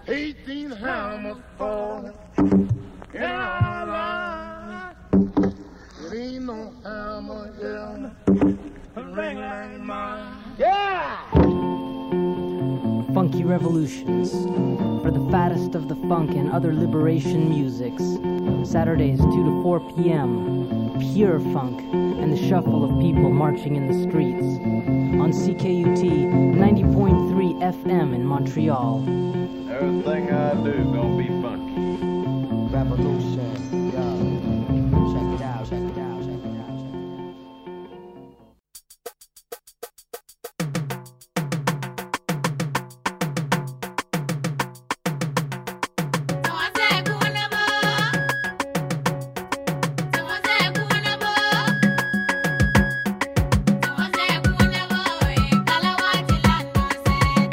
18 hammers falling in our line. It ain't no hammer in a ring like mine. Yeah! Funky Revolutions, for the fattest of the funk and other liberation musics. Saturdays 2 to 4 p.m. Pure funk and the shuffle of people marching in the streets. On CKUT 90.3 FM in Montreal. Everything I do gonna be funky. Revolution, yo. Check it out, check it out, check it out.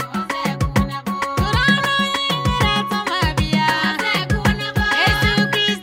Be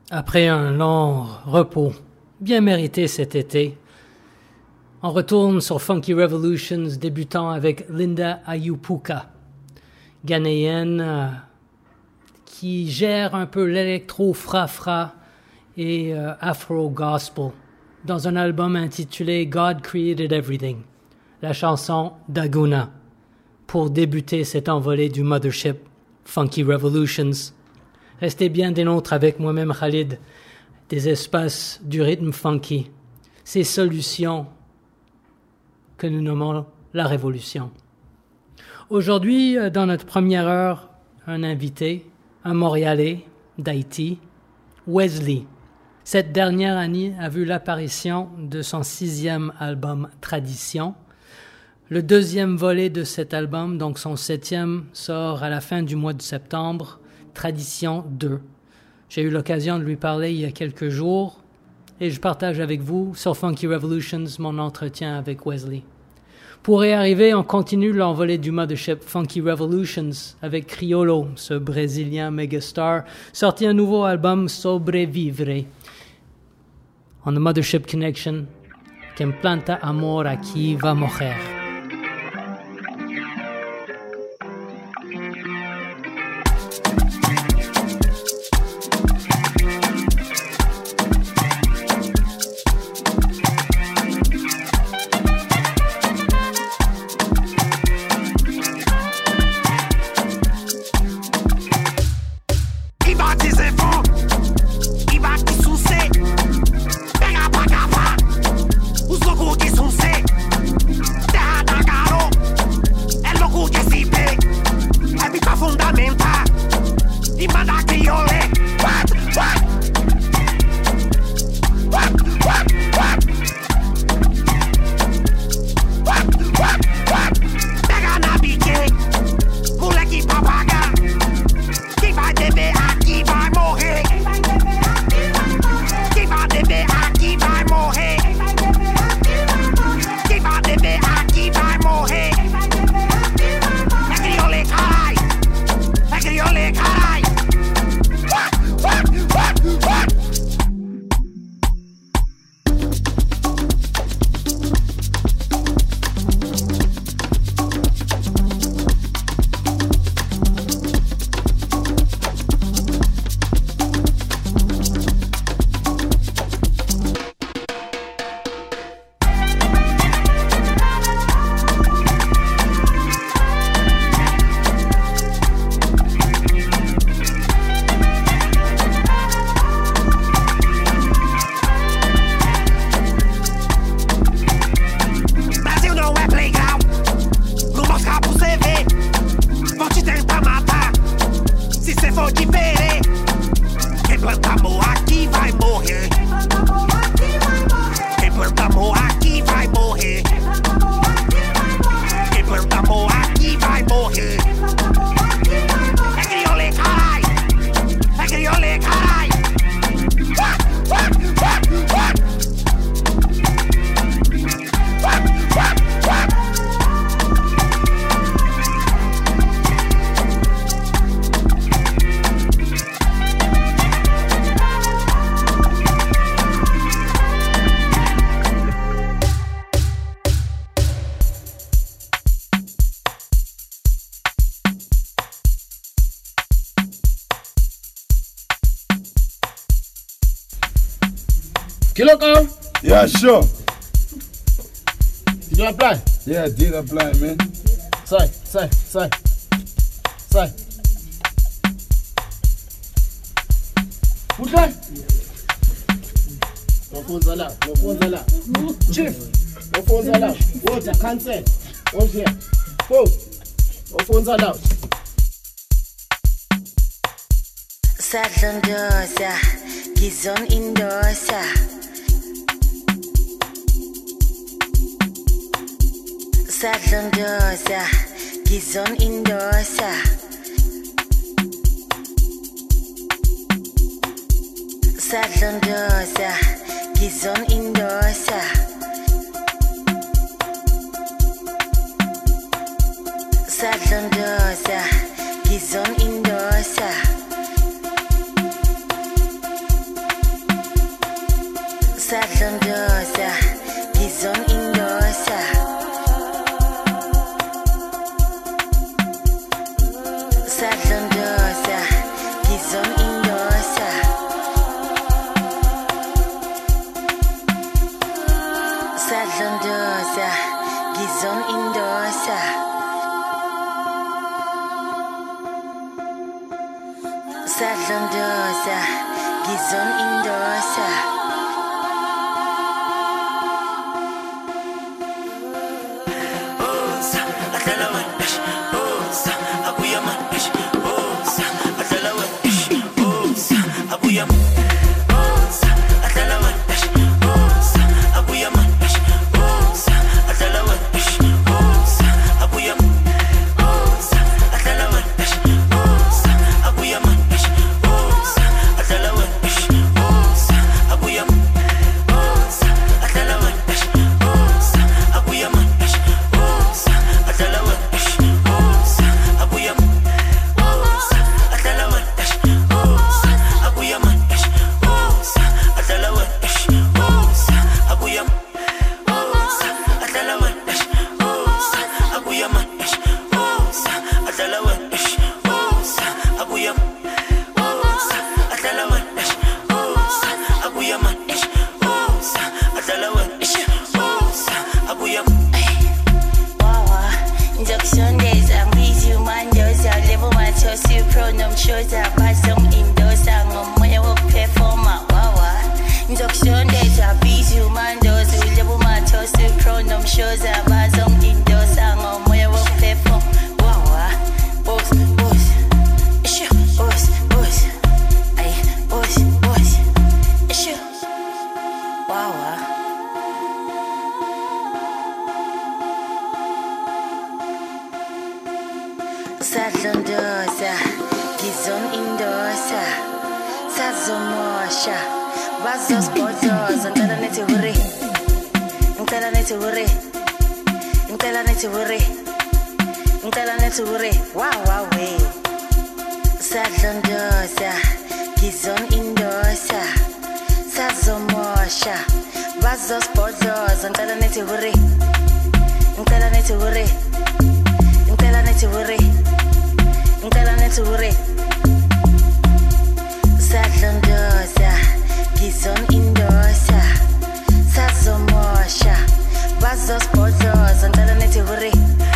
Après un long repos, bien mérité cet été, on retourne sur Funky Revolutions, débutant avec Linda Ayupuka, ghanéenne qui gère un peu l'électro fra-fra et afro-gospel dans un album intitulé God Created Everything, la chanson Daguna, pour débuter cette envolée du mothership Funky Revolutions. Restez bien des nôtres avec moi-même Khalid, des espaces du rythme funky, ces solutions que nous nommons la révolution. Aujourd'hui, dans notre première heure, un invité, un Montréalais d'Haïti, Wesley. Cette dernière année a vu l'apparition de son 6e album Tradition. Le 2e volet de cet album, donc son 7e, sort à la fin du mois de septembre, Tradition 2. J'ai eu l'occasion de lui parler il y a quelques jours et je partage avec vous sur Funky Revolutions mon entretien avec Wesley. Pour y arriver, on continue l'envolée du mothership Funky Revolutions avec Criolo, ce Brésilien megastar, sorti un nouveau album Sobrevivre. On the Mothership Connection, Quien planta amor aquí va morir. Kilo Carl? Yeah, sure. You don't apply? Yeah, I did apply, man. Say. Put that. No phones allowed. Chief, no phones allowed. Water, consent. What's here? Go. No phones allowed. Sardandosa, Gizon Indosa. Sardandosa, Gizon Indosa. Sardandosa, Gizon Indosa. Sardandosa, Gizon Indosa. Sadlondosa, Gizon Indosa. Sadlondosa, Gizon Indosa. Sadlondosa, Gizon Indosa. Sadlondosa, Gizon Indosa, Sazomosha, Vazos Botos, and Talaneti Hurry, and Talaneti Hurry, and Talaneti Hurry, and Talaneti Hurry, wow, way. Sadlondosa, Gizon Indosa, Sazomosha, Vazos Botos, and Talaneti Hurry, and Talaneti Hurry, and Talaneti Hurry. Sadlondosa, Gizon Indosa, Sazomosha, Vazos Botos, and Talaneti Hurry.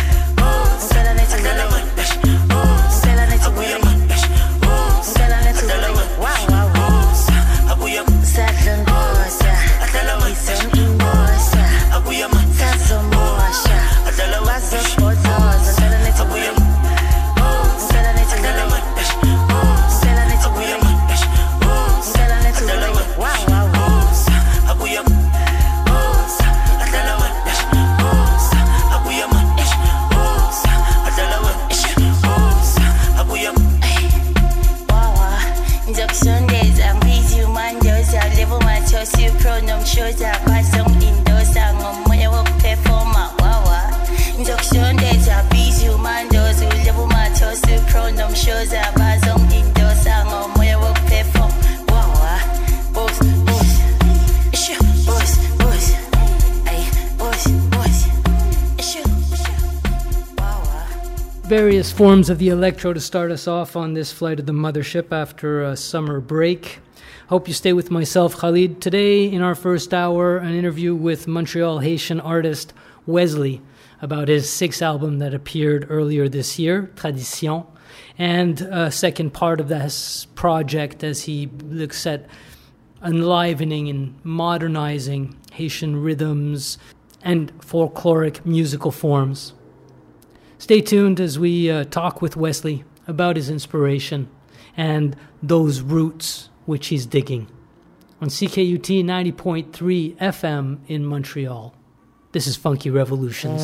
Various forms of the electro to start us off on this flight of the mothership after a summer break. Hope you stay with myself, Khalid. Today, in our first hour, an interview with Montreal Haitian artist Wesley about his sixth album that appeared earlier this year, Tradition, and a second part of this project as he looks at enlivening and modernizing Haitian rhythms and folkloric musical forms. Stay tuned as we talk with Wesley about his inspiration and those roots which he's digging. On CKUT 90.3 FM in Montreal. This is Funky Revolutions.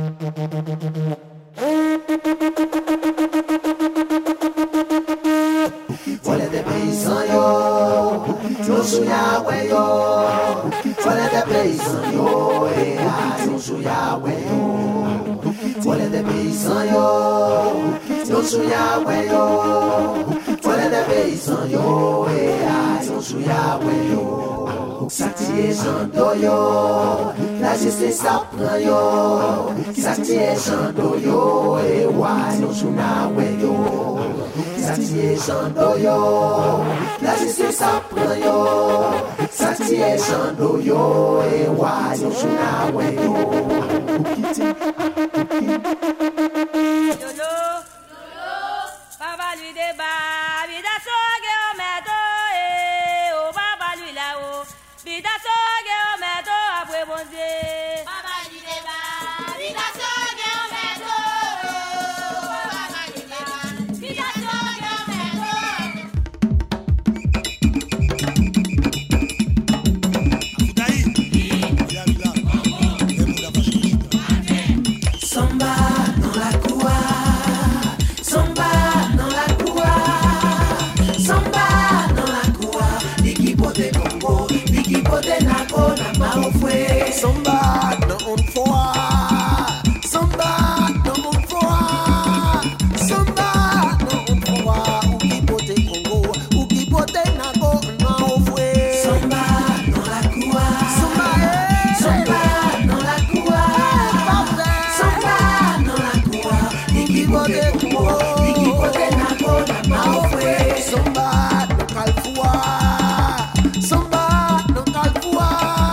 Fole de paysan yo sou Yahweh yo. Fole de paysan yo, yo sou Yahweh yo. Saktiye jando yo, la justice apren yo. Saktiye jando yo, yo sou Yahweh yo. Satiye chando yo, la justice apprend yo. Satiye chando yo, e wa yo chuna we yo. Papa lui débat, vida soge o meto, o papa lui là-haut, vida soge o meto, après bon Dieu. Papa lui débat, vida soge o meto, papa lui débat, vida soge o meto. Samba dans la cour, samba dans la cour, samba dans la cour. L'équipe de Congo, l'équipe de Nago, n'a pas offert. Samba dans un foie, samba dans un foie, samba dans un foie. Ou qui pote Congo, ou qui pote Nago, n'a offert. Samba dans la cour, samba dans la cour, samba dans la cour. L'équipe de Congo, l'équipe de Nago, n'a pas offert. Samba dans Calfoua, samba dans Calfoua,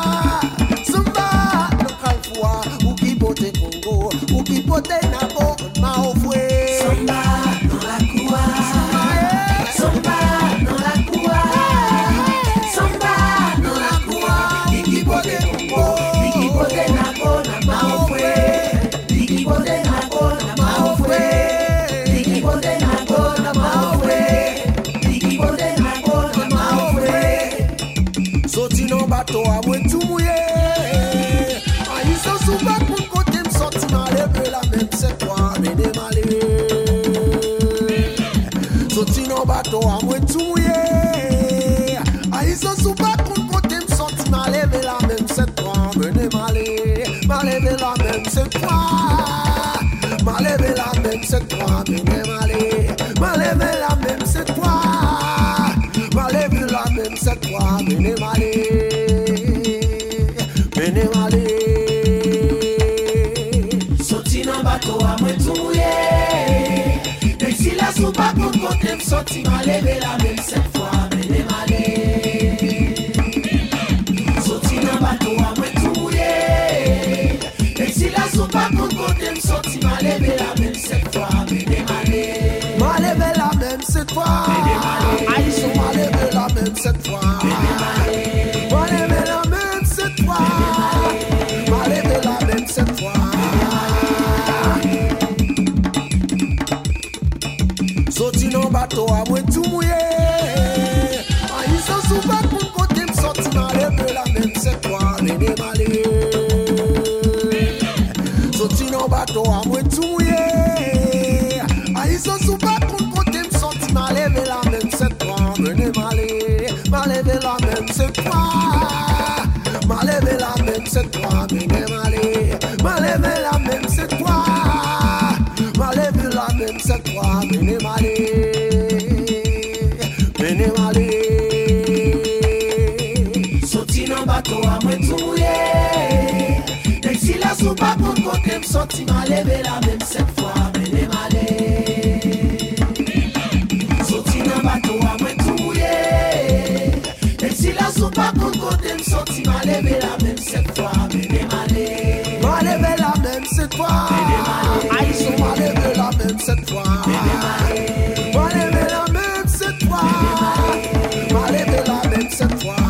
samba dans Calfoua. Ou qui pote Congo, ou qui pote Nago, n'a offert. Samba dans la cour, samba dans la cour, samba dans la cour. L'équipe de Congo, l'équipe de Nago, n'a pas offert. L'équipe de Nago, n'a pas offert. L'équipe de Nago, n'a pas offert. L'équipe de Nago, n'a pas offert. Sorti dans bateau à moi tout mouillé. Ils sont souvent pour côté me sorti mal et la même c'est toi mais démalé. Sorti dans bateau à moi tout mouillé. Ils sont souvent pour côté me sorti mal et la même c'est toi mais démalé. Mal et la même c'est toi. Mal et la même c'est toi mais démalé. Mal et la même c'est toi. Mal et la même c'est toi mais démalé. Sorti dans bateau à moi tout mouillé. Même si la soupe pas pour côté me sorti m'a levé la même cette fois mais démalé. Sorti dans bateau à moi tout mouillé. Même si la soupe pas pour côté me sorti m'a levé la même cette fois mais démalé. M'a levé la même cette fois mais démalé. Ils sont m'a levé la même cette fois mais démalé. M'a levé la même cette fois. M'a levé la même cette fois. Sorti dans bateau à moi tout mouillé. Ils sont souvent pour côté me sorti m'a levé la même cette fois mais démalé. Sorti dans bateau à moi tout mouillé. Ils sont souvent pour côté me sorti m'a levé la même cette fois mais démalé. M'a levé la même cette fois. M'a levé la même cette fois mais démalé. M'a levé la même cette fois. M'a levé la même cette fois mais démalé. Sorti dans bateau à moi tout mouillé. Même si la soupe pas pour côté me sorti m'a levé la même cette fois mais démalé. Sorti dans bateau à moi tout mouillé. Même si la soupe pas pour côté me sorti m'a levé la même cette fois mais démalé. M'a levé la même cette fois mais démalé. Ils sont m'a levé la même cette fois mais démalé. M'a levé la même cette fois m'a levé la même cette fois.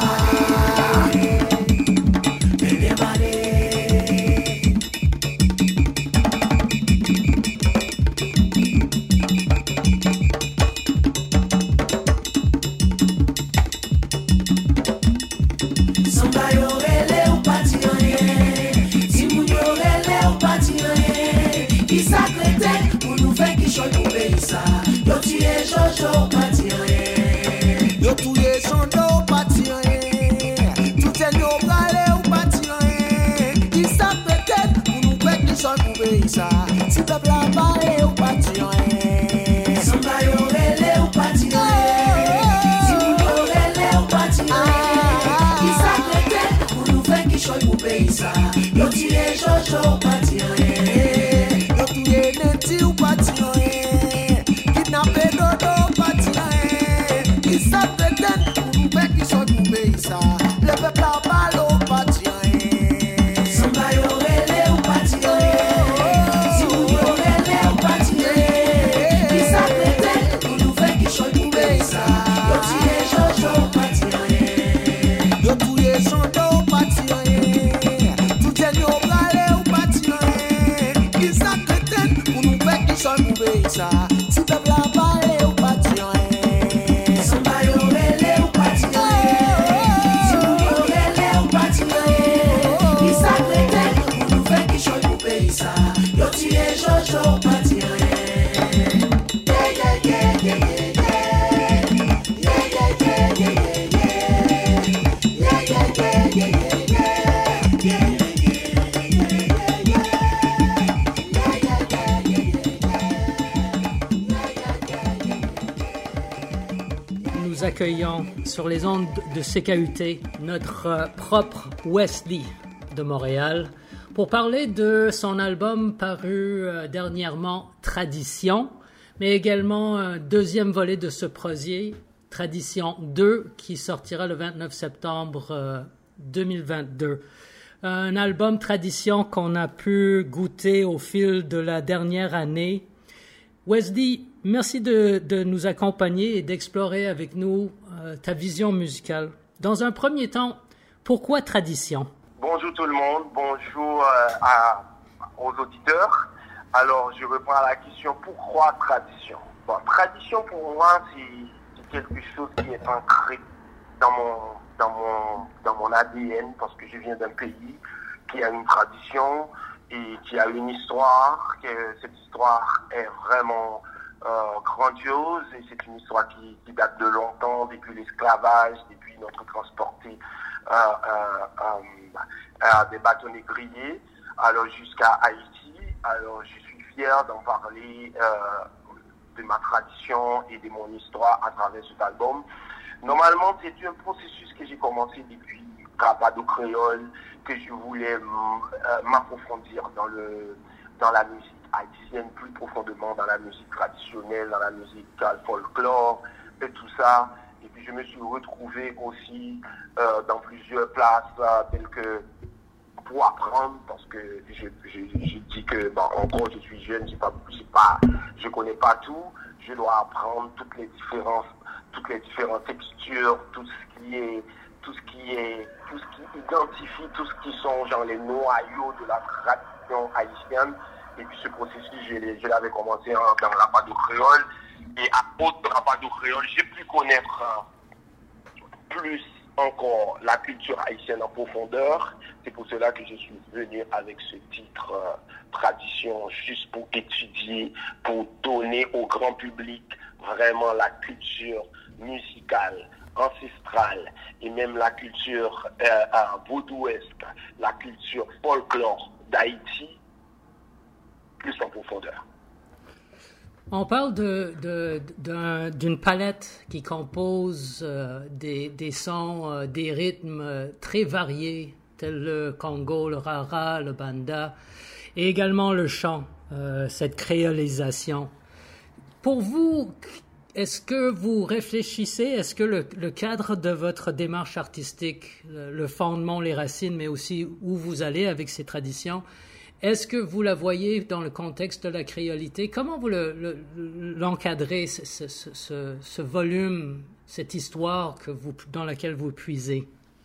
Samba yo rele ou pati rien. Si moun yo rele ou pati rien. Qui sacrete pour nous faire qui choy pour pays ça. Yo tuye Jojo ou pati rien. Yo tuye Jojo ou pati rien. Tout est yo brale ou pati rien. Qui sacrete pour nous faire qui choy pour pays ça. Si peuple la parle ou pati rien. Samba yo rele ou pati rien. Si moun yo rele ou pati rien. Choy pour pays ça. Yo tire Jojo ou pati rien. Yo tuye Neti ou pati rien. Kidnappé Dodo ça. Le peuple a parlé ou pas dire rien. Samba yo relé ou pas dire rien. Si ou yo relé ou pas dire rien. Qui ça prétend pour nous faire qui choy pour payer ça. Yo tire Jojo ou pas dire rien. Yo touye Jojo ou pas dire rien. Tout est yo bralé ou pas dire rien. Qui ça prétend pour nous faire qui choy pour payer ça. Si peuple a parlé ou pas dire rien. Samba yo relé ou pas dire rien. Si ou yo relé ou pas dire rien. Qui ça prétend pour nous faire qui choy pour payer ça. Yo tire Jojo ou pas dire rien. Yeah, yeah, yeah, yeah, yeah, yeah. Yeah, yeah, yeah, yeah, yeah, yeah. Yeah, yeah, yeah, yeah, yeah, yeah. Yeah, yeah, Nous accueillons sur les ondes de CKUT notre propre Wesley de Montréal pour parler de son album paru dernièrement, Tradition, mais également un deuxième volet de ce projet, Tradition 2, qui sortira le 29 septembre 2022. Un album Tradition qu'on a pu goûter au fil de la dernière année. Wesley, merci de nous accompagner et d'explorer avec nous ta vision musicale. Dans un premier temps, pourquoi Tradition? Bonjour tout le monde, bonjour aux auditeurs. Alors, je reprends à la question, pourquoi tradition? Bon, tradition pour moi, c'est quelque chose qui est ancré dans mon ADN, parce que je viens d'un pays qui a une tradition et qui a une histoire, que cette histoire est vraiment grandiose, et c'est une histoire qui date de longtemps, depuis l'esclavage, depuis notre transporté des bâtonnets grillés, alors jusqu'à Haïti. Alors je suis fier d'en parler de ma tradition et de mon histoire à travers cet album. Normalement, c'est un processus que j'ai commencé depuis Rapadou Créole, que je voulais m'approfondir dans la musique haïtienne, plus profondément dans la musique traditionnelle, dans la musique folklore et tout ça. Et puis je me suis retrouvé aussi dans plusieurs places telles que pour apprendre, parce que je dis que encore je suis jeune, je connais pas tout, je dois apprendre toutes les différentes textures, tout ce qui identifie, tout ce qui sont genre les noyaux de la tradition haïtienne. Et puis ce processus, je l'avais commencé dans Rapadou Créole. Et à cause de Rapadou Créole, j'ai pu connaître plus encore la culture haïtienne en profondeur. C'est pour cela que je suis venu avec ce titre Tradition, juste pour étudier, pour donner au grand public vraiment la culture musicale, ancestrale, et même la culture vaudouesque, la culture folklore d'Haïti, plus en profondeur. On parle d'une palette qui compose des sons, des rythmes très variés, tels le congo, le rara, le banda, et également le chant, cette créolisation. Pour vous, est-ce que vous réfléchissez, est-ce que le cadre de votre démarche artistique, le fondement, les racines, mais aussi où vous allez avec ces traditions, est-ce que vous la voyez dans le contexte de la créolité? Comment vous l'encadrez, ce volume, cette histoire dans laquelle vous puisez?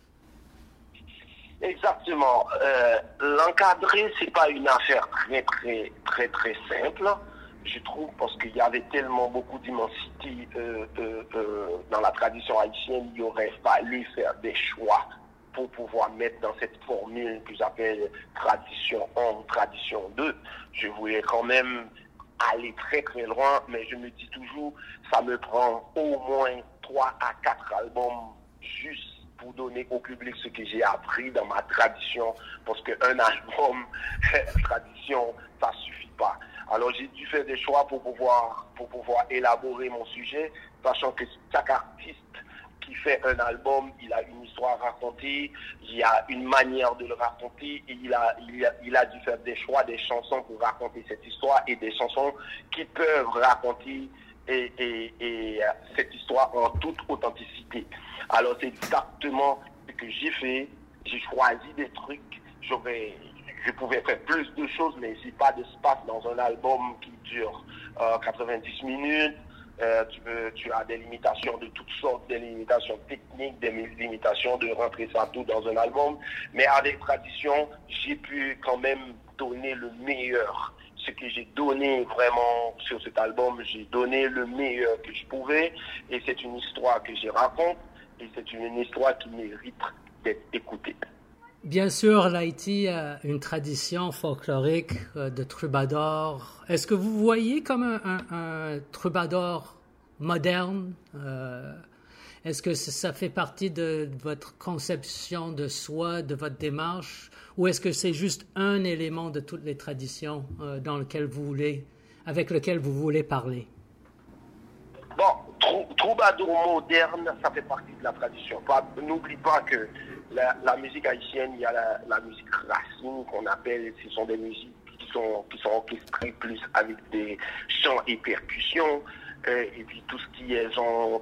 Exactement. L'encadrer, c'est pas une affaire très simple, je trouve, parce qu'il y avait tellement beaucoup d'immensité dans la tradition haïtienne, il aurait fallu faire des choix pour pouvoir mettre dans cette formule que j'appelle tradition 1, tradition 2. Je voulais quand même aller très loin, mais je me dis toujours, ça me prend au moins 3 à 4 albums juste pour donner au public ce que j'ai appris dans ma tradition, parce qu'un album, tradition, ça suffit pas. Alors j'ai dû faire des choix pour pouvoir élaborer mon sujet, sachant que chaque artiste qui fait un album, il a une histoire à raconter, il y a une manière de le raconter, et il a dû faire des choix, des chansons pour raconter cette histoire, et des chansons qui peuvent raconter et cette histoire en toute authenticité. Alors c'est exactement ce que j'ai fait, j'ai choisi des trucs, je pouvais faire plus de choses, mais j'ai pas d'espace dans un album qui dure 90 minutes. Tu as des limitations de toutes sortes, des limitations techniques, des limitations de rentrer ça tout dans un album. Mais avec Tradition, j'ai pu quand même donner le meilleur. Ce que j'ai donné vraiment sur cet album, j'ai donné le meilleur que je pouvais. Et c'est une histoire que je raconte. Et c'est une histoire qui mérite d'être écoutée. Bien sûr, l'Haïti a une tradition folklorique de troubadour. Est-ce que vous voyez comme un troubadour moderne? Est-ce que ça fait partie de votre conception de soi, de votre démarche? Ou est-ce que c'est juste un élément de toutes les traditions avec lequel vous voulez parler? Bon, troubadour moderne, ça fait partie de la tradition. N'oublie pas que la musique haïtienne, il y a la musique racine qu'on appelle, ce sont des musiques qui sont orchestrées plus avec des chants et percussions, et puis tout ce qui est genre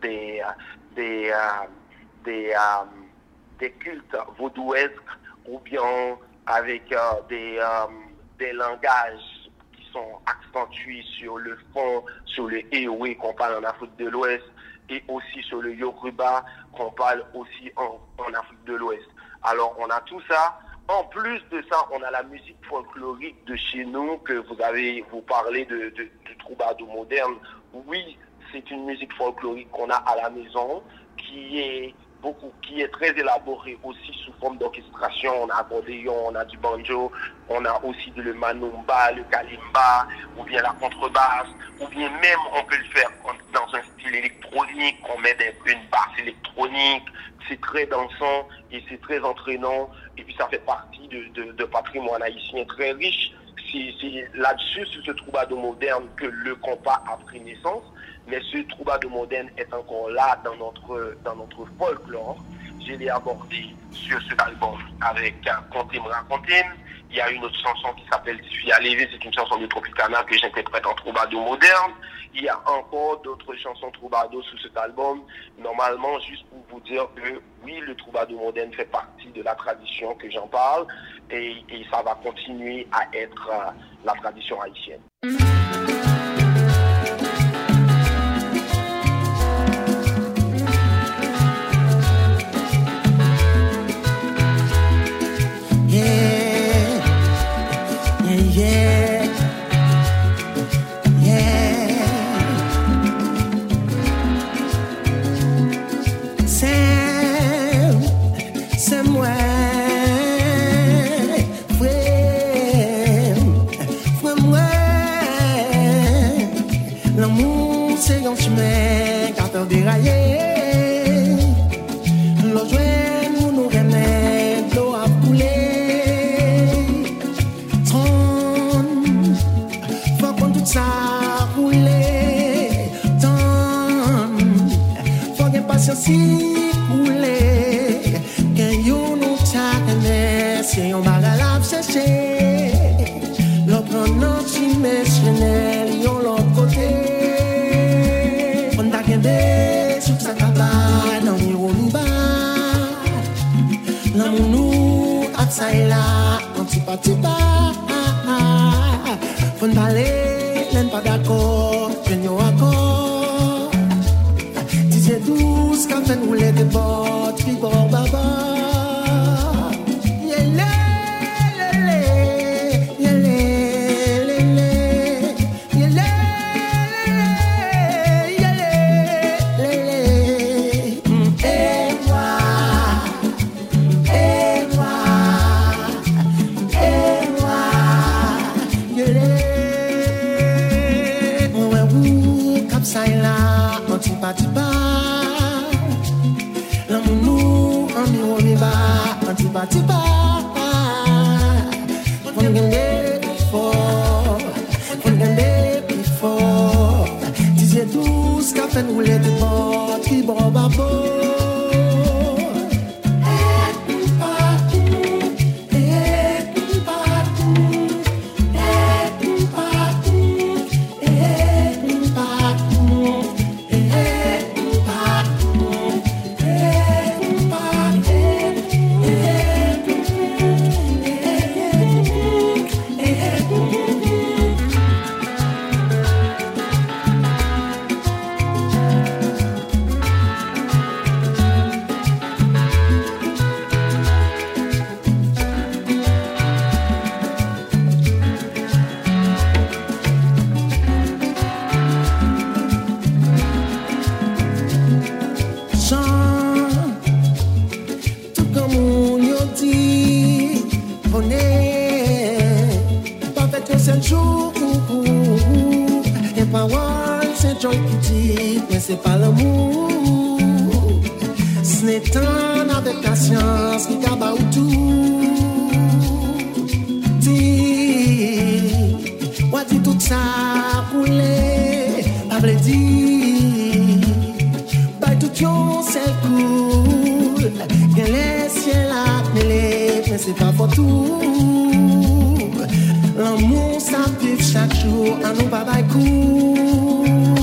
des cultes vaudouesques, ou bien avec des langages qui sont accentués sur le fond, sur le Ewe qu'on parle en Afrique de l'Ouest, et aussi sur le Yoruba qu'on parle aussi en Afrique de l'Ouest. Alors on a tout ça. En plus de ça, on a la musique folklorique de chez nous, que vous parlez de troubadour moderne. Oui, c'est une musique folklorique qu'on a à la maison, qui est très élaborée aussi sous forme d'orchestration. On a accordéon, on a du banjo, on a aussi le manumba, le kalimba, ou bien la contrebasse, ou bien même on peut le faire dans un style électronique, on met une basse électronique. C'est très dansant et c'est très entraînant, et puis ça fait partie de patrimoine haïtien très riche. C'est là-dessus, sur ce troubadour moderne, que le compas a pris naissance. Mais ce troubadour moderne est encore là dans notre folklore. Je l'ai abordé sur cet album avec Contem Racontem. Il y a une autre chanson qui s'appelle Fia Levé, c'est une chanson de Tropicana que j'interprète en troubadour moderne. Il y a encore d'autres chansons troubadour sur cet album. Normalement, juste pour vous dire que oui, le troubadour moderne fait partie de la tradition que j'en parle, et ça va continuer à être la tradition haïtienne. c'est pas one, c'est joy petit, mais c'est pas l'amour. Ce n'est tant avec ta science qui t'abat ou tout. Dis, moi dis tout ça pour les, pas vrai dire. Bah tout yon c'est cool, que les ciels à mêler, mais c'est pas pour tout. L'amour ça vive chaque jour, à nous pas bail coup.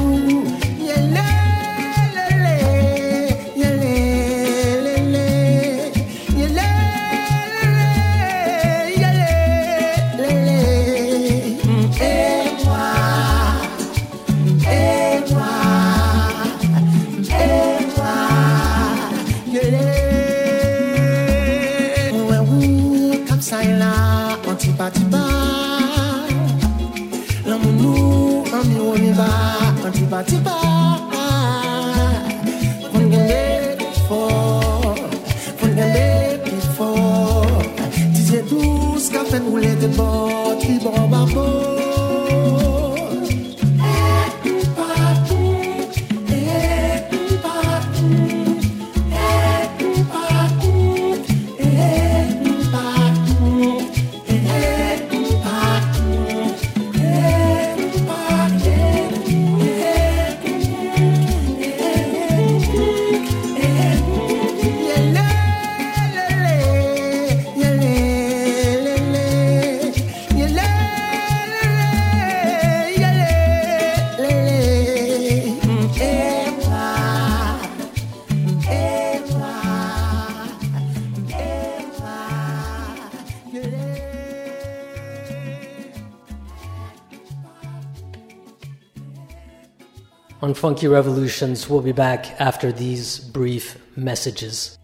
On Funky Revolutions, we'll be back after these brief messages.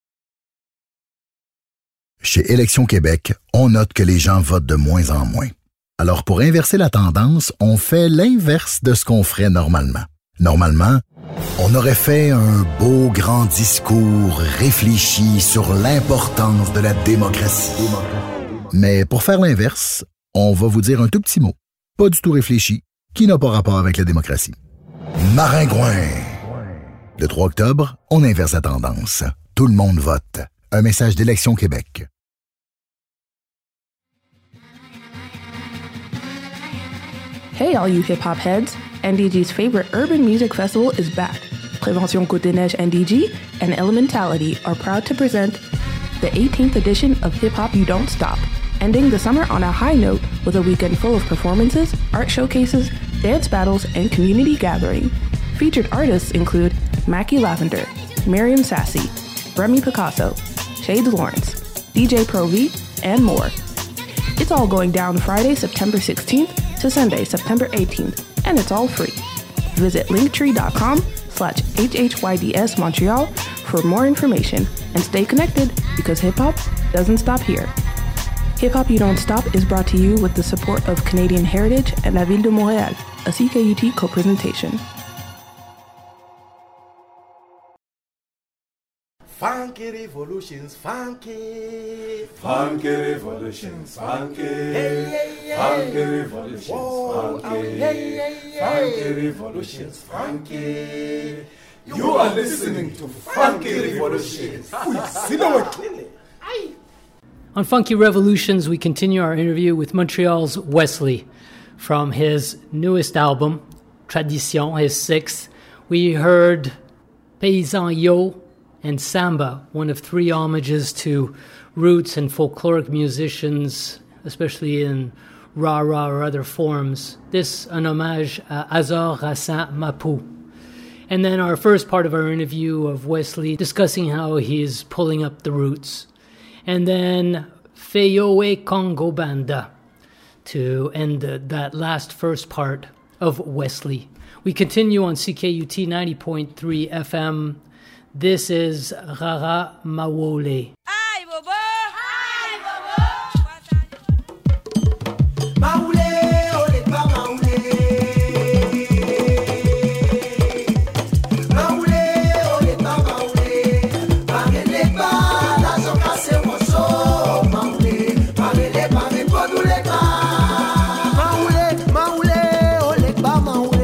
Chez Élections Québec, on note que les gens votent de moins en moins. Alors pour inverser la tendance, on fait l'inverse de ce qu'on ferait normalement. Normalement, on aurait fait un beau grand discours réfléchi sur l'importance de la démocratie. Mais pour faire l'inverse, on va vous dire un tout petit mot, pas du tout réfléchi, qui n'a pas rapport avec la démocratie. Maringouin. Le 3 octobre, on inverse la tendance. Tout le monde vote. Un message d'Élections Québec. Hey all you hip-hop heads, NDG's favorite urban music festival is back. Prévention Côte Neige NDG and Elementality are proud to present the 18th edition of Hip Hop You Don't Stop, ending the summer on a high note with a weekend full of performances, art showcases, dance battles, and community gathering. Featured artists include Mackie Lavender, Miriam Sassy, Remy Picasso, Shades Lawrence, DJ Pro V, and more. It's all going down Friday, September 16th to Sunday, September 18th, and it's all free. Visit linktree.com/HHYDS Montreal for more information and stay connected because hip-hop doesn't stop here. Hip Hop You Don't Stop is brought to you with the support of Canadian Heritage and la Ville de Montréal, a CKUT co-presentation. Funky revolutions, funky. Funky revolutions, funky. Hey, hey, hey. Funky revolutions, Whoa, funky. hey, hey, hey. Funky revolutions, funky. You are listening to Funky Revolutions. See that clearly. On Funky Revolutions, we continue our interview with Montreal's Wesley from his newest album, Tradition, his sixth. We heard Paysan Yo and Samba, one of three homages to roots and folkloric musicians, especially in rah-rah or other forms. This an homage à Azor Rassin Mapou. And then our first part of our interview of Wesley discussing how he's pulling up the roots. And then Feyowe Congo Banda to end that last first part of Wesley. We continue on CKUT 90.3 FM. This is Rara Mawole. Aïe, bobo! Aïe, bobo! Maoulé, olé, pas maoulé. Maoulé, olé, pas maoulé. Parlez pas, la zoka c'est mon show. Maoulé, parlez pas, mais pas nous les pas. Maoulé, maoulé, olé, pas maoulé.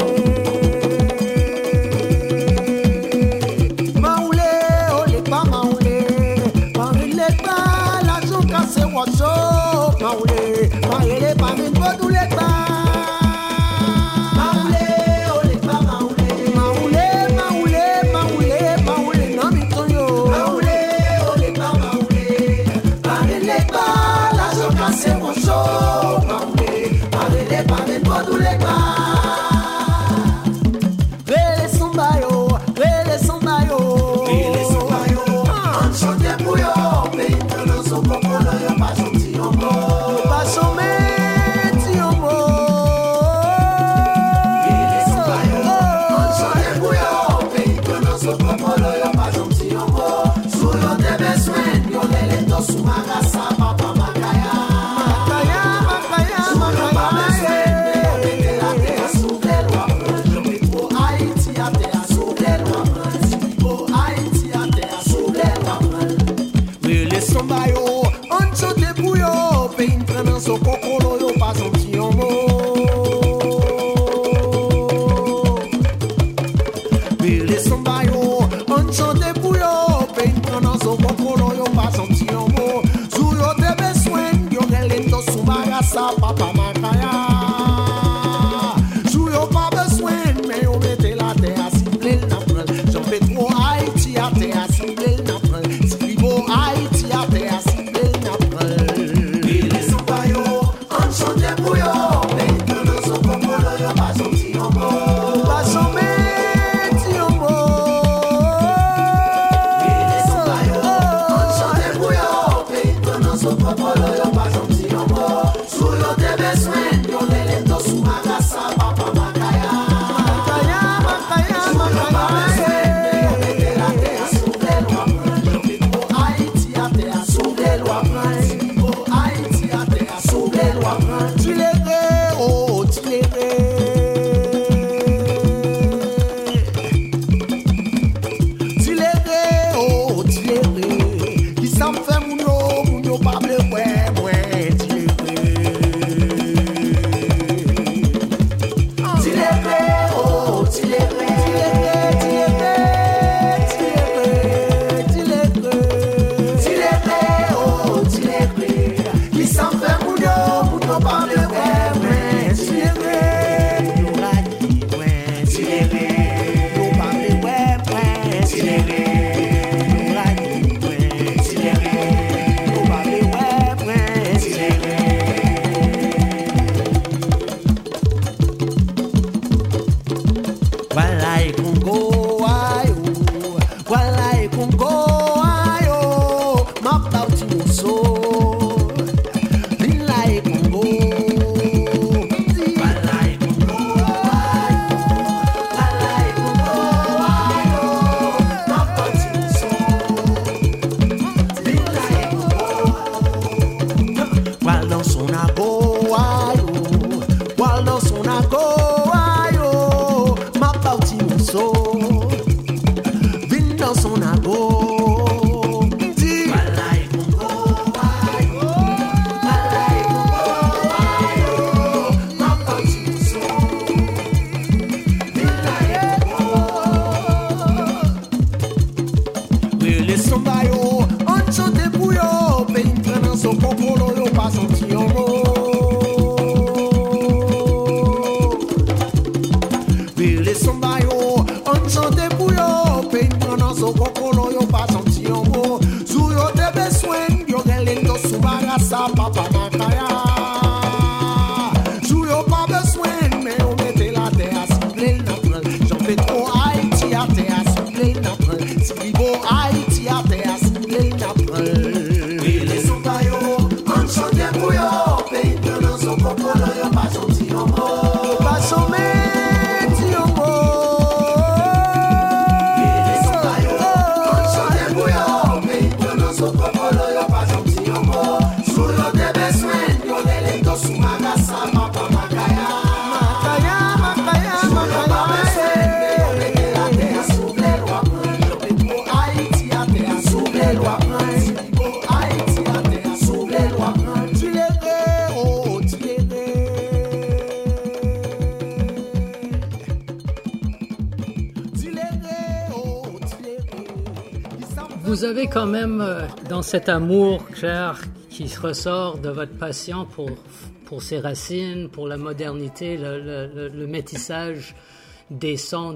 Vous avez quand même, dans cet amour, Claire, qui ressort de votre passion pour ces racines, pour la modernité, le métissage des sons,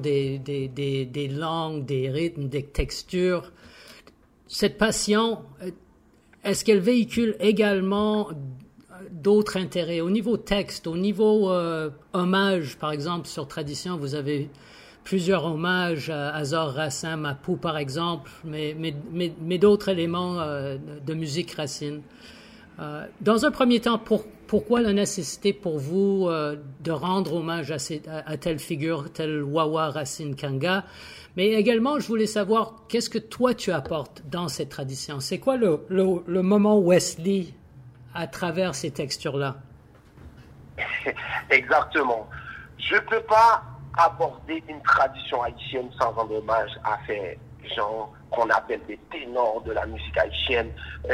des langues, des rythmes, des textures. Cette passion, est-ce qu'elle véhicule également d'autres intérêts? Au niveau texte, au niveau hommage, par exemple, sur Tradition, vous avez plusieurs hommages à Azor Racine, Mapou par exemple, mais d'autres éléments de musique racine. Dans un premier temps, pourquoi la nécessité pour vous de rendre hommage à telle figure, telle Wawa Racine Kanga? Mais également, je voulais savoir, qu'est-ce que toi tu apportes dans cette tradition? C'est quoi le moment Wesley à travers ces textures-là? Exactement. Je ne peux pas aborder une tradition haïtienne sans rendre hommage à ces gens qu'on appelle des ténors de la musique haïtienne.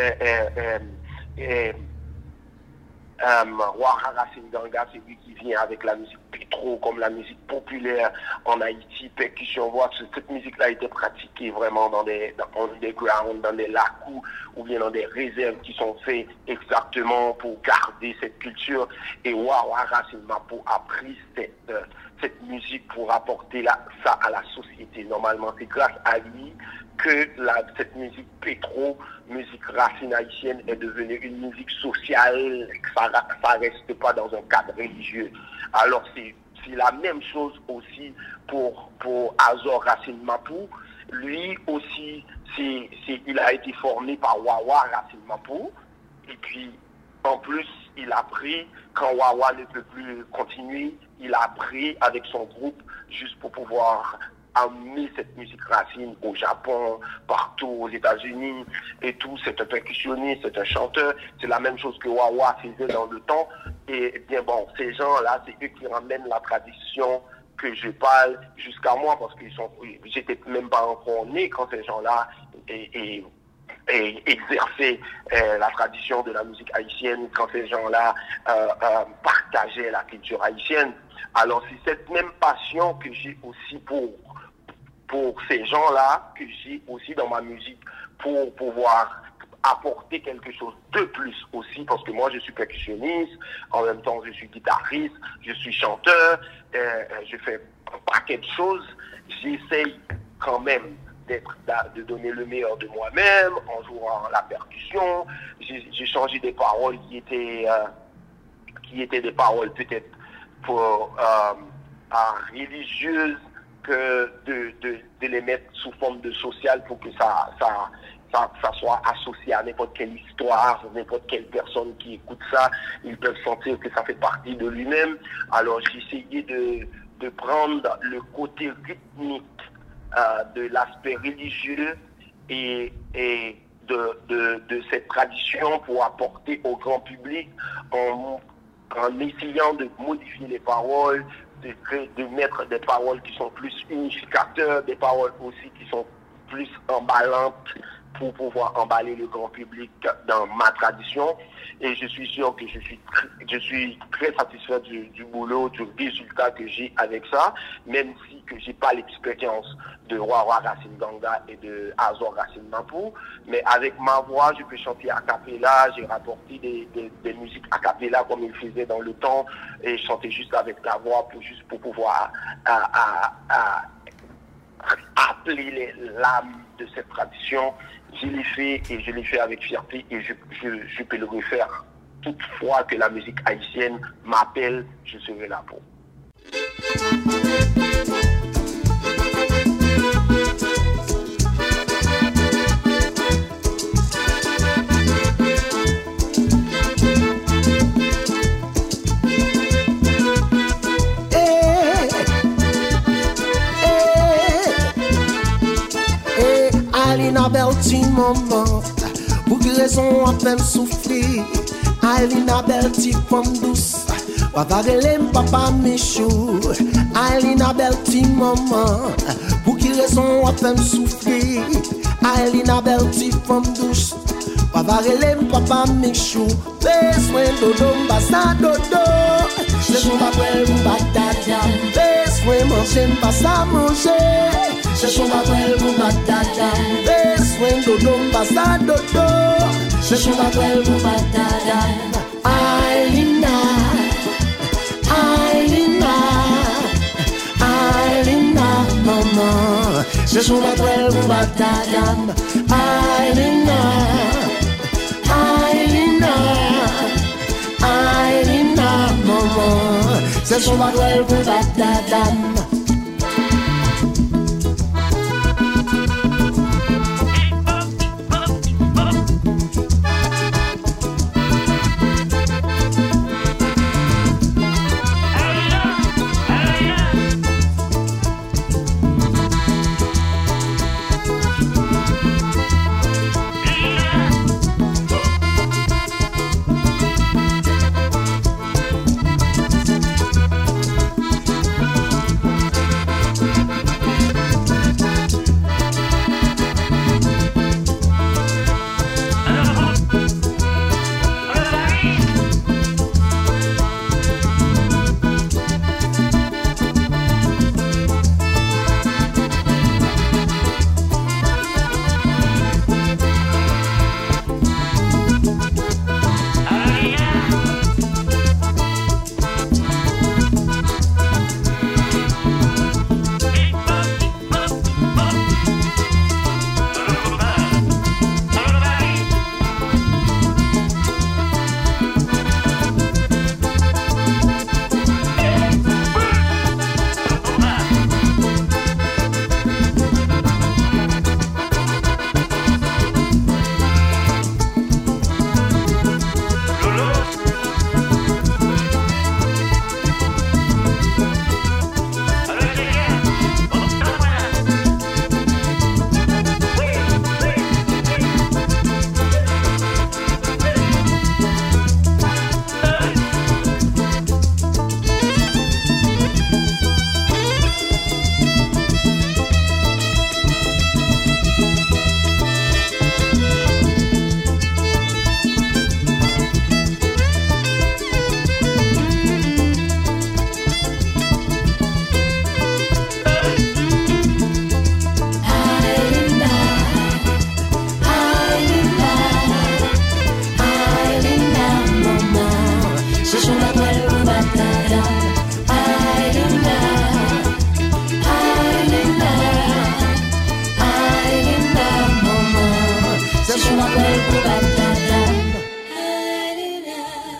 Wawa Racine Kanga, c'est lui qui vient avec la musique pétro, comme la musique populaire en Haïti, percussion, voix. Cette musique-là a été pratiquée vraiment dans underground, dans des lacs ou bien dans des réserves qui sont faites exactement pour garder cette culture. Et Wawa Racine Mapou a pris cette musique pour apporter ça à la société. Normalement, c'est grâce à lui que cette musique pétro, musique racine haïtienne, est devenue une musique sociale, que ça reste pas dans un cadre religieux. Alors c'est la même chose aussi pour Azor Racine Mapou. Lui aussi, il a été formé par Wawa Racine Mapou. Et puis, en plus, il a pris, quand Wawa ne peut plus continuer, il a pris avec son groupe juste pour pouvoir amener cette musique racine au Japon, partout aux États-Unis et tout. C'est un percussionniste, c'est un chanteur. C'est la même chose que Wawa faisait dans le temps. Et bien bon, ces gens-là, c'est eux qui ramènent la tradition que je parle jusqu'à moi, parce qu'ils j'étais même pas encore né quand ces gens-là exerçaient la tradition de la musique haïtienne, quand ces gens-là partageaient la culture haïtienne. Alors c'est cette même passion que j'ai aussi pour ces gens-là, que j'ai aussi dans ma musique, pour pouvoir apporter quelque chose de plus aussi, parce que moi je suis percussionniste, en même temps je suis guitariste, je suis chanteur, je fais un paquet de choses. J'essaye quand même de donner le meilleur de moi-même en jouant la percussion. J'ai changé des paroles qui étaient des paroles peut-être pour religieuses, que de les mettre sous forme de social pour que ça soit associé à n'importe quelle histoire, n'importe quelle personne qui écoute ça, ils peuvent sentir que ça fait partie de lui-même. Alors j'ai essayé de prendre le côté rythmique de l'aspect religieux et de cette tradition pour apporter au grand public en essayant de modifier les paroles, de mettre des paroles qui sont plus unificateurs, des paroles aussi qui sont plus emballantes pour pouvoir emballer le grand public dans ma tradition. Et je suis sûr que je suis très satisfait du boulot, du résultat que j'ai avec ça, même si que j'ai pas l'expérience de Wawa Racine Ganga et de Azor Racine Mampou, mais avec ma voix, je peux chanter a cappella. J'ai rapporté des musiques a cappella comme il faisait dans le temps, et chanter juste avec la voix pour pouvoir appeler l'âme de cette tradition. Je l'ai fait et je l'ai fait avec fierté, et je peux le refaire. Toutefois que la musique haïtienne m'appelle, je serai là pour. Alina bel ti maman, pour qui raison à peine souffrir. Alina bel ti femme douce, papa relève papa méchou. Alina bel ti maman, pour qui raison à peine souffrir. Alina bel ti femme douce, papa relève papa méchou. Besoin dodo mbasa dodo, besoin d'après m'batata. Besoin manger mbasa manger. Je suis ma belle pour ma dada. Besoin dodo mbasa dodo. Je suis ma belle pour ma dada. Alina, Alina, Alina, maman. Je suis ma belle pour ma dada. Alina, Alina, Alina, maman. Je suis ma belle pour ma dada.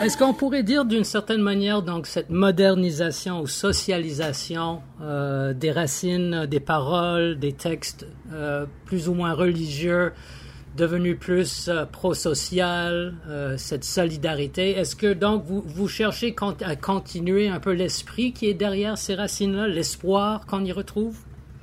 Est-ce qu'on pourrait dire d'une certaine manière, donc, cette modernisation ou socialisation des racines, des paroles, des textes plus ou moins religieux, devenus plus pro-social, cette solidarité, est-ce que donc vous cherchez à continuer un peu l'esprit qui est derrière ces racines-là, l'espoir qu'on y retrouve?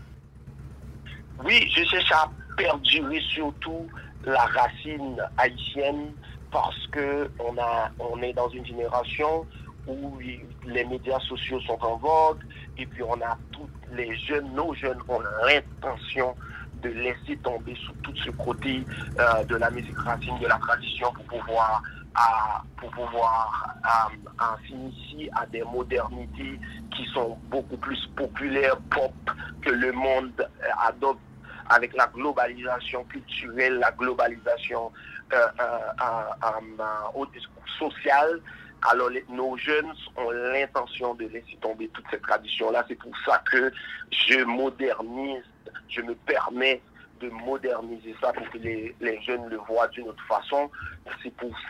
Oui, je cherche à perdurer surtout la racine haïtienne, parce que on est dans une génération où les médias sociaux sont en vogue, et puis on a nos jeunes ont l'intention de laisser tomber sous tout ce côté de la musique racine, de la tradition, pour pouvoir s'initier à des modernités qui sont beaucoup plus populaires, pop, que le monde adopte avec la globalisation culturelle, la globalisation sociale. Alors nos jeunes ont l'intention de laisser tomber toute cette tradition-là. C'est pour ça que je me permets de moderniser ça pour que les jeunes le voient d'une autre façon. C'est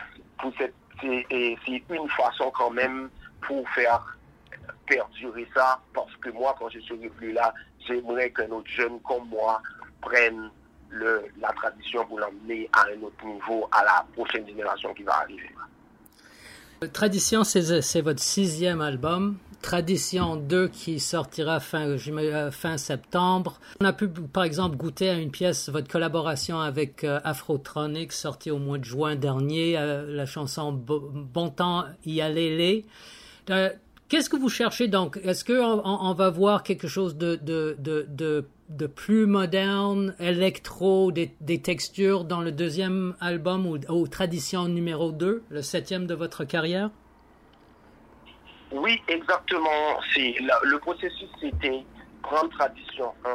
une façon quand même pour faire perdurer ça, parce que moi, quand je serai plus là, j'aimerais que notre jeunes comme moi prennent la tradition pour l'emmener à un autre niveau, à la prochaine génération qui va arriver. Tradition, c'est votre 6e album. Tradition 2 qui sortira fin septembre. On a pu, par exemple, goûter à une pièce, votre collaboration avec Afrotronic, sortie au mois de juin dernier, la chanson Bon temps y aller. Qu'est-ce que vous cherchez donc? Est-ce qu'on va voir quelque chose de plus moderne, électro, des textures dans le 2e album ou Tradition numéro 2, le 7e de votre carrière? Oui, exactement. Le processus, c'était prendre Tradition 1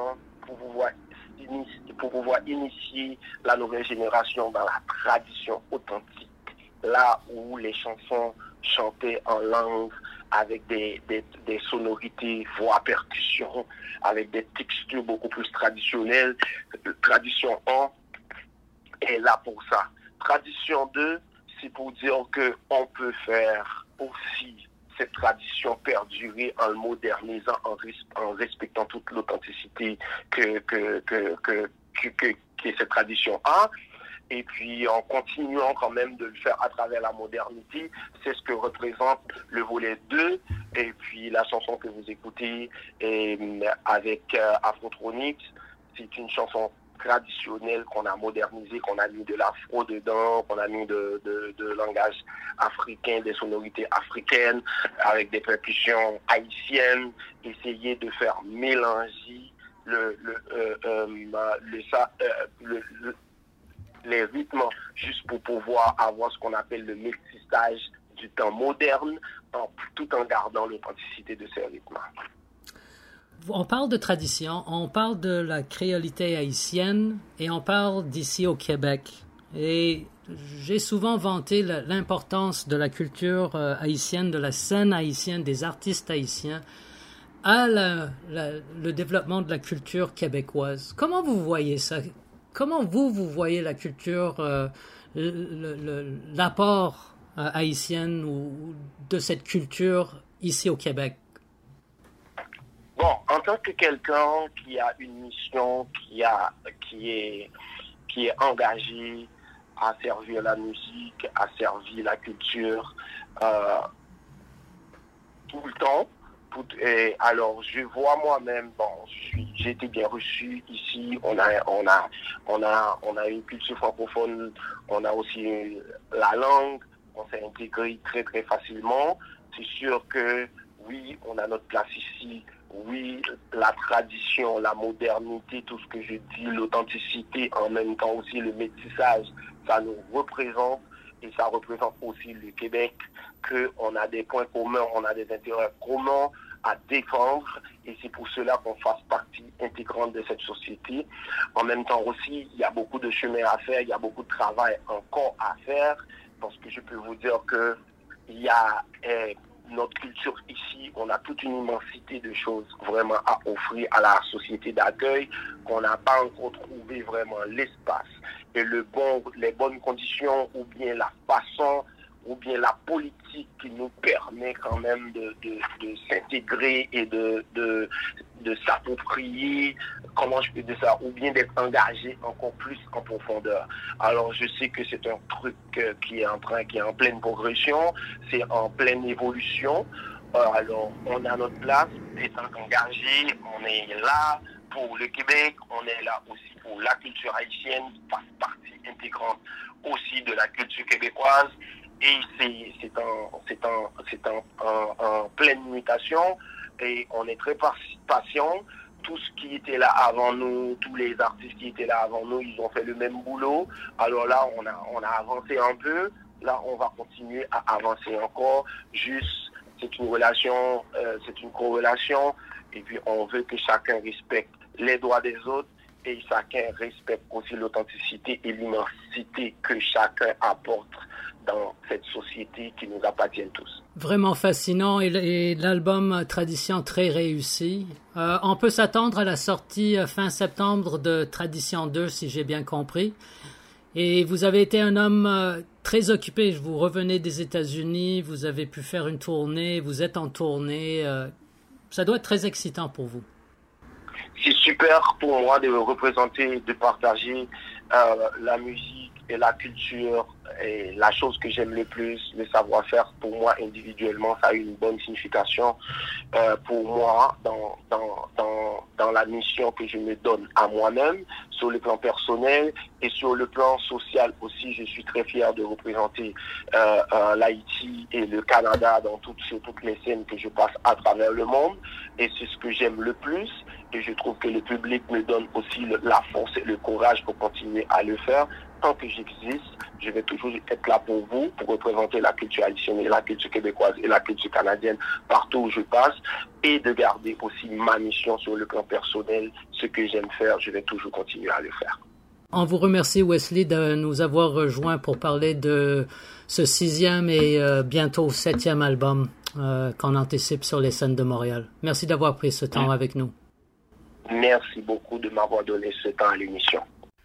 pour pouvoir initier la nouvelle génération dans la tradition authentique, là où les chansons chantaient en langue, avec des sonorités, voix, percussions, avec des textures beaucoup plus traditionnelles. Tradition 1 est là pour ça. Tradition 2, c'est pour dire qu'on peut faire aussi cette tradition perdurer en le modernisant, en respectant toute l'authenticité que cette tradition a. Et puis en continuant quand même de le faire à travers la modernité. C'est ce que représente le volet 2. Et puis la chanson que vous écoutez avec Afrotronic, c'est une chanson traditionnelle qu'on a modernisée, qu'on a mis de l'afro dedans, qu'on a mis de langage africain, des sonorités africaines, avec des percussions haïtiennes, essayer de faire mélanger les rythmes, juste pour pouvoir avoir ce qu'on appelle le métissage du temps moderne, tout en gardant l'authenticité de ces rythmes. On parle de tradition, on parle de la créolité haïtienne et on parle d'ici au Québec. Et j'ai souvent vanté l'importance de la culture haïtienne, de la scène haïtienne, des artistes haïtiens à le développement de la culture québécoise. Comment vous voyez ça? Comment vous voyez la culture, l'apport haïtien ou de cette culture ici au Québec? Bon, en tant que quelqu'un qui a une mission, qui est engagé à servir la musique, à servir la culture tout le temps. Alors, je vois moi-même, j'ai été bien reçu ici. On a une culture francophone, on a aussi la langue, on s'est intégré très très facilement. C'est sûr que oui, on a notre place ici. Oui, la tradition, la modernité, tout ce que je dis, l'authenticité, en même temps aussi le métissage, ça nous représente et ça représente aussi le Québec, qu'on a des points communs, on a des intérêts communs à défendre et c'est pour cela qu'on fasse partie intégrante de cette société. En même temps aussi, il y a beaucoup de chemin à faire, il y a beaucoup de travail encore à faire parce que je peux vous dire que il y a notre culture ici, on a toute une immensité de choses vraiment à offrir à la société d'accueil, qu'on n'a pas encore trouvé vraiment l'espace et les bonnes conditions ou bien la façon ou bien la politique qui nous permet quand même de s'intégrer et de s'approprier, comment je peux dire ça, ou bien d'être engagé encore plus en profondeur. Alors je sais que c'est un truc qui est en pleine progression, c'est en pleine évolution. Alors on a notre place, étant engagé, on est là pour le Québec, on est là aussi pour la culture haïtienne, qui fasse partie intégrante aussi de la culture québécoise. Et c'est en pleine mutation et on est très patient. Tout ce qui était là avant nous, tous les artistes qui étaient là avant nous, ils ont fait le même boulot. Alors là, on a avancé un peu. Là, on va continuer à avancer encore. Juste, c'est une relation, c'est une corrélation. Et puis, on veut que chacun respecte les droits des autres et chacun respecte aussi l'authenticité et l'immensité que chacun apporte dans cette société qui nous appartient tous. Vraiment fascinant et l'album Tradition très réussi. On peut s'attendre à la sortie fin septembre de Tradition 2, si j'ai bien compris. Et vous avez été un homme très occupé. Vous revenez des États-Unis, vous avez pu faire une tournée, vous êtes en tournée. Ça doit être très excitant pour vous. C'est super pour moi de représenter, de partager la musique et la culture et la chose que j'aime le plus, le savoir-faire. Pour moi individuellement, ça a une bonne signification pour moi dans la mission que je me donne à moi-même sur le plan personnel et sur le plan social aussi. Je suis très fier de représenter l'Haïti et le Canada sur toutes les scènes que je passe à travers le monde, et c'est ce que j'aime le plus. Et je trouve que le public me donne aussi la force et le courage pour continuer à le faire. Tant que j'existe, je vais toujours être là pour vous, pour représenter la culture haïtienne, la culture québécoise et la culture canadienne partout où je passe, et de garder aussi ma mission sur le plan personnel. Ce que j'aime faire, je vais toujours continuer à le faire. On vous remercie, Wesley, de nous avoir rejoints pour parler de ce 6e et bientôt 7e album qu'on anticipe sur les scènes de Montréal. Merci d'avoir pris ce temps avec nous. Merci beaucoup de m'avoir donné ce temps à l'émission.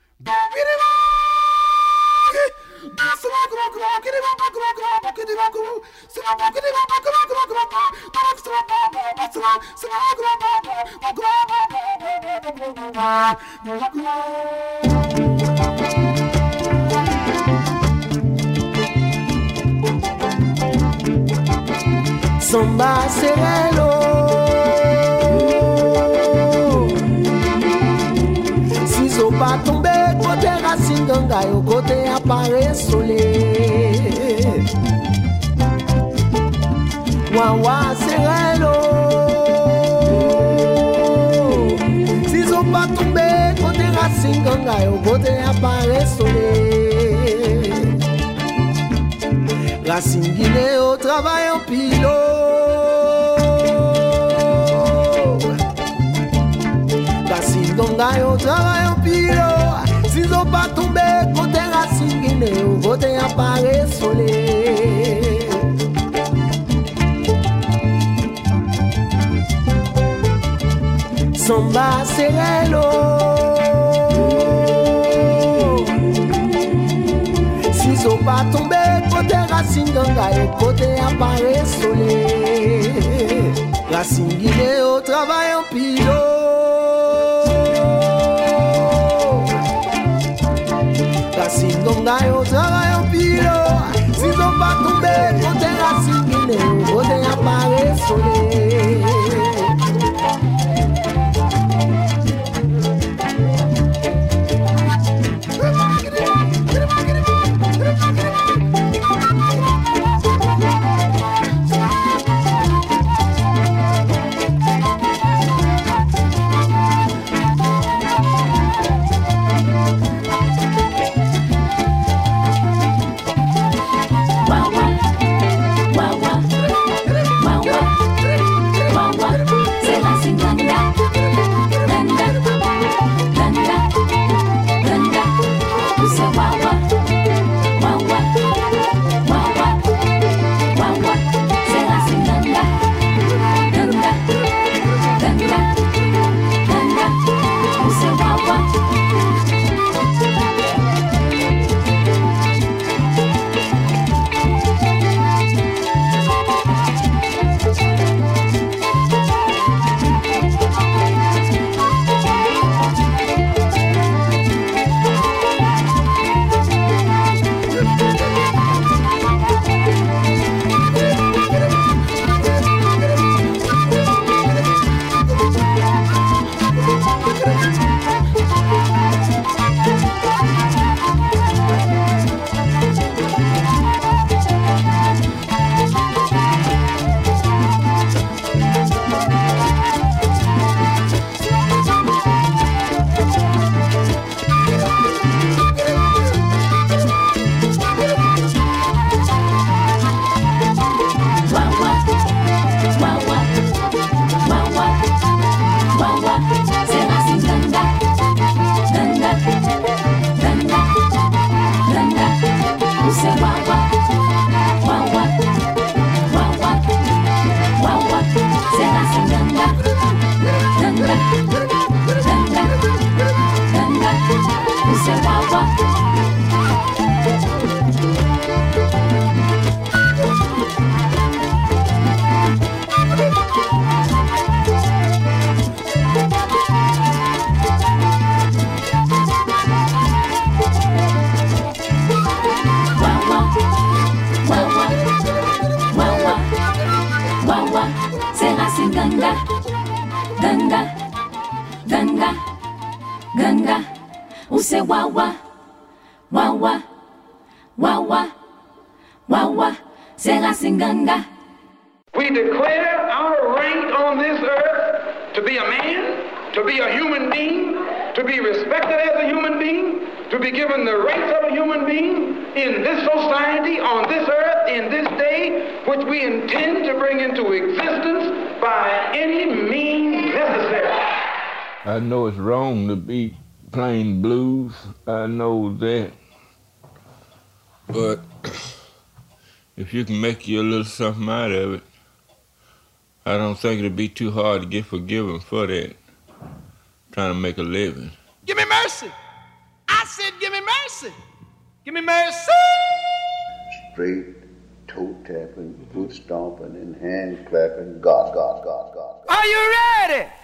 Samba sereno, si so pas tombé côté racine ganga yo côté apparaît soleil. Wawa sereno, si so pas tombé côté racine ganga yo côté apparaît soleil. Racine Guinée au travail en pilote. Racine Donga au travail en pilote. S'ils n'ont pas tombé, côté Racine Guinée, au côté apparaît soleil. Samba sereno. S'ils n'ont pas tombé, côté Racine Ganga et côté apparaît soleil. Racine Guinée au travail en pilote. Racine Ganga et au travail en pilote. S'ils n'ont pas tombé, côté Racine Guinée au côté apparaît soleil. Ganga, Ganga, Ganga. Who say wawa, wawa, wawa, wawa. Say Racine Ganga. We declare our right on this earth to be a man, to be a human being, to be respected as a human being, to be given the rights of a human being in this society, on this earth, in this day, which we intend to bring into existence by any means necessary. I know it's wrong to be playing blues. I know that. But if you can make you a little something out of it, I don't think it'd be too hard to get forgiven for that. Trying to make a living. Give me mercy. I said, give me mercy. Give me mercy. Straight toe tapping, foot stomping, and hand clapping. God, God, God, God. Are you ready?